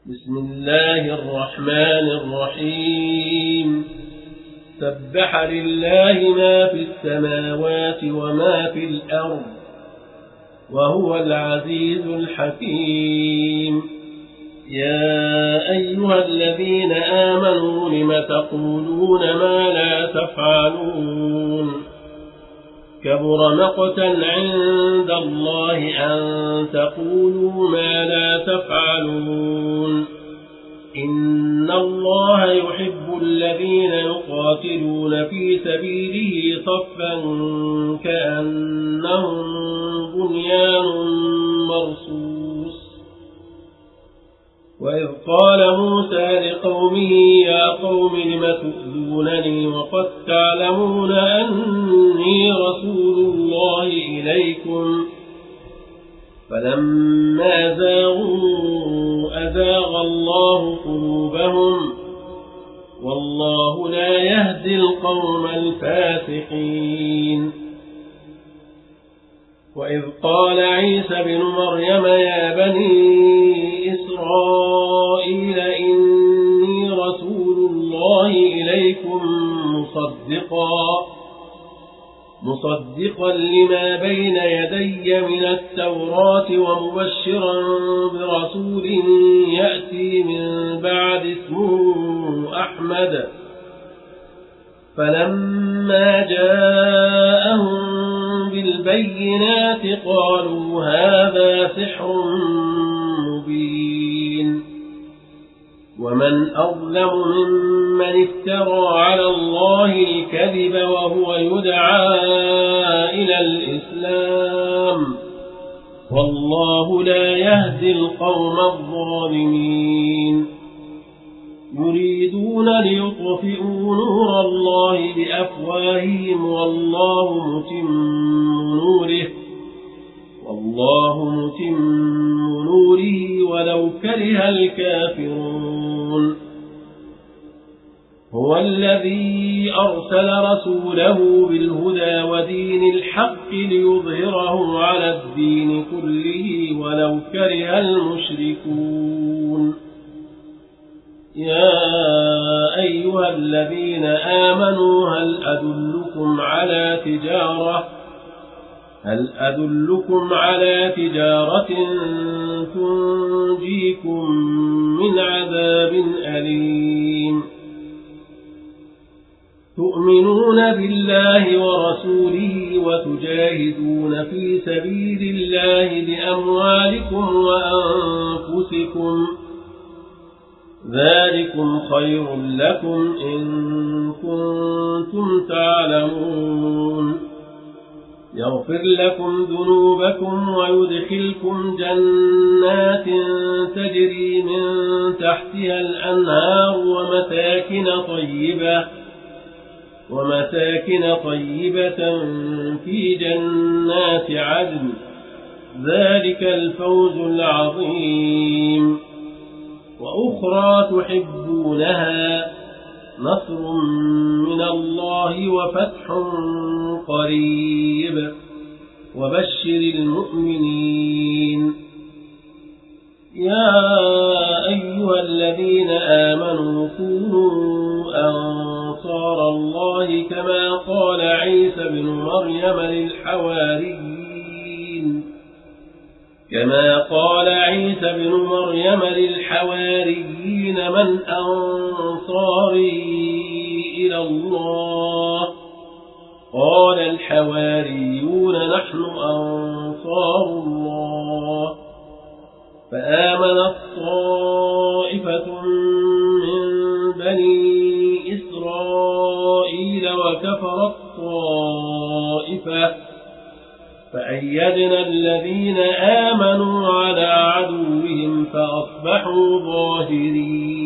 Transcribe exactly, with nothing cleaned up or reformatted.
بسم الله الرحمن الرحيم سبح لله ما في السماوات وما في الأرض وهو العزيز الحكيم. يا أيها الذين آمنوا لم تقولون ما لا تفعلون كبر مقتا عند الله أن تقولوا ما لا تفعلون. إن الله يحب الذين يقاتلون في سبيله صفا كأنهم بنيان مرصوص. وإذ قال موسى لقومه يا قوم لم تؤذونني وقد تعلمون أني رسول الله إليكم فلما زاغوا أزاغ الله قلوبهم والله لا يهدي القوم الفاسقين. وإذ قال عيسى بن مريم يا بني إسرائيل إني رسول الله إليكم مصدقا مصدقا لما بين يدي من التوراة ومبشرا برسول يأتي من بعد اسمه أحمد. فلما جاءهم بالبينات قالوا هذا سحر مبين. ومن أظلم ممن افترى على الله الكذب وهو يدعى إلى الإسلام والله لا يهدي القوم الظالمين. يريدون ليطفئوا نور الله بأفواههم والله متم نوره والله متم نوره ولو كره الكافرون. هو الذي أرسل رسوله بالهدى ودين الحق ليظهره على الدين كله ولو كره المشركون. يا أيها الذين آمنوا هل أدلكم على تجارة هل أدلكم على تجارة تنجيكم من عذاب أليم. تؤمنون بالله ورسوله وتجاهدون في سبيل الله بأموالكم وأنفسكم ذلكم خير لكم إن كنتم تعلمون. يغفر لكم ذنوبكم ويدخلكم جنات تجري من تحتها الأنهار ومساكن طيبة ومساكن طيبة في جنات عدن ذلك الفوز العظيم. وأخرى تحبونها نصر من الله وفتح قريب وبشر المؤمنين. يا أيها الذين آمنوا كونوا أنصار الله كما قال عيسى بن مريم للحواريين كما قال عيسى بن مريم للحواريين من أنصاري إلى الله قال الحواريون نحن أنصار الله. فآمنت طائفة من بني إسرائيل وكفرت طائفة فأيدنا الذين آمنوا على عدوهم فأصبحوا ظاهرين.